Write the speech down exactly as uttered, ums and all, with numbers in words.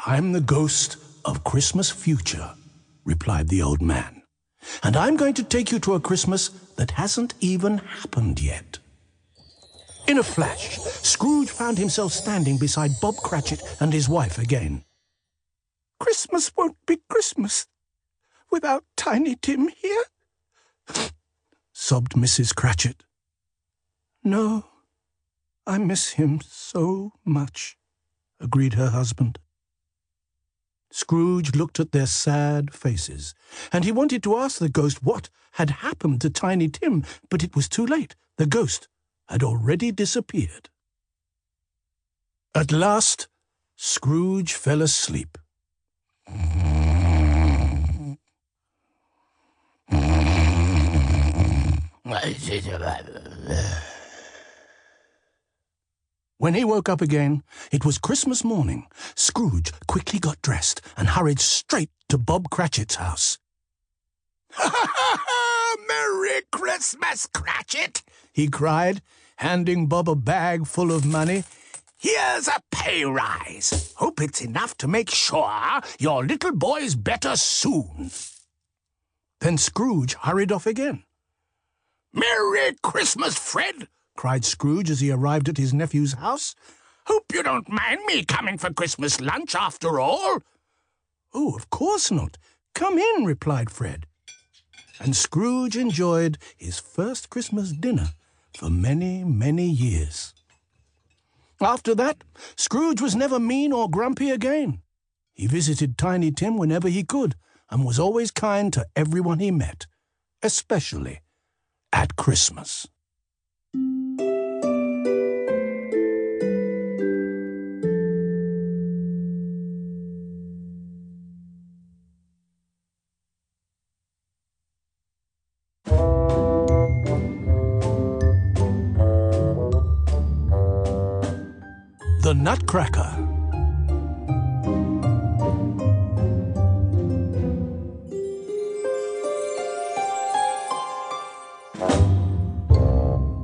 "I'm the ghost of Christmas future," replied the old man. "And I'm going to take you to a Christmas that hasn't even happened yet." In a flash, Scrooge found himself standing beside Bob Cratchit and his wife again. "Christmas won't be Christmas without Tiny Tim here," sobbed Missus Cratchit. "No, I miss him so much," agreed her husband. Scrooge looked at their sad faces, and he wanted to ask the ghost what had happened to Tiny Tim, but it was too late. The ghost had already disappeared. At last, Scrooge fell asleep. When he woke up again, it was Christmas morning. Scrooge quickly got dressed and hurried straight to Bob Cratchit's house. "Ha ha ha! Merry Christmas, Cratchit!" he cried, handing Bob a bag full of money. "Here's a pay rise. Hope it's enough to make sure your little boy's better soon." Then Scrooge hurried off again. "Merry Christmas, Fred!" cried Scrooge as he arrived at his nephew's house. "Hope you don't mind me coming for Christmas lunch after all." "Oh, of course not. Come in," replied Fred. And Scrooge enjoyed his first Christmas dinner for many, many years. After that, Scrooge was never mean or grumpy again. He visited Tiny Tim whenever he could and was always kind to everyone he met, especially at Christmas. The Nutcracker.